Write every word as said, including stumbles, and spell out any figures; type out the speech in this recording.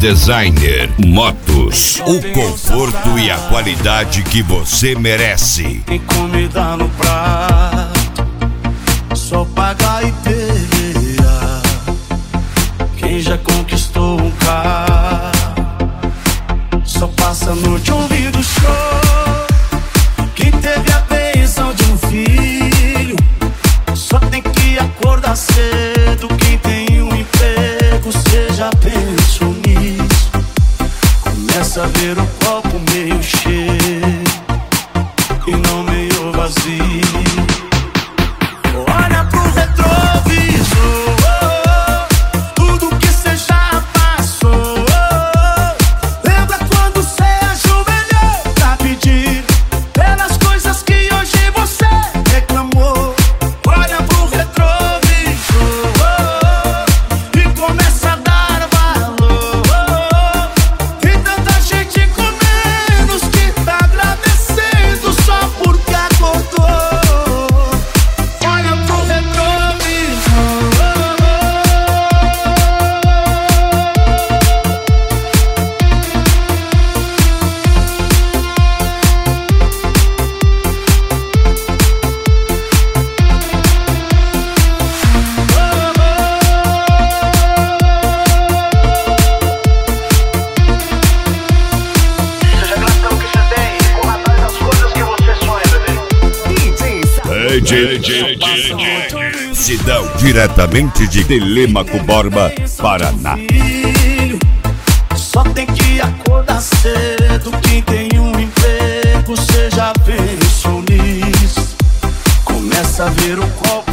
Designer Motos, o conforto e a qualidade que você merece. Tem comida no prato, só pagar e perrear. Quem já conquistou um carro, só passa a noite ouvindo show. Quem teve a bênção de um filho, só tem que acordar cedo. Quem tem um emprego, cê já pensou nisso? Começa a ver o copo meio cheio e não meio vazio. Olha pro retrovisor, tudo que cê já passou. Lembra quando cê ajoelhou pra pedir pelas coisas que hoje você reclamou? Olha pro retrovisor e começa a dar valor. Tem tanta gente com menos que tá agradecendo só porque acordou. Olha pro retrovisor. Seja gratão que você tem e corra atrás das coisas que você sonha, bebê. Sidão, diretamente de Telêmaco Borba, Paraná. Filho, só tem que acordar cedo. Quem tem um emprego, cê já pensou nisso? Começa a ver o copo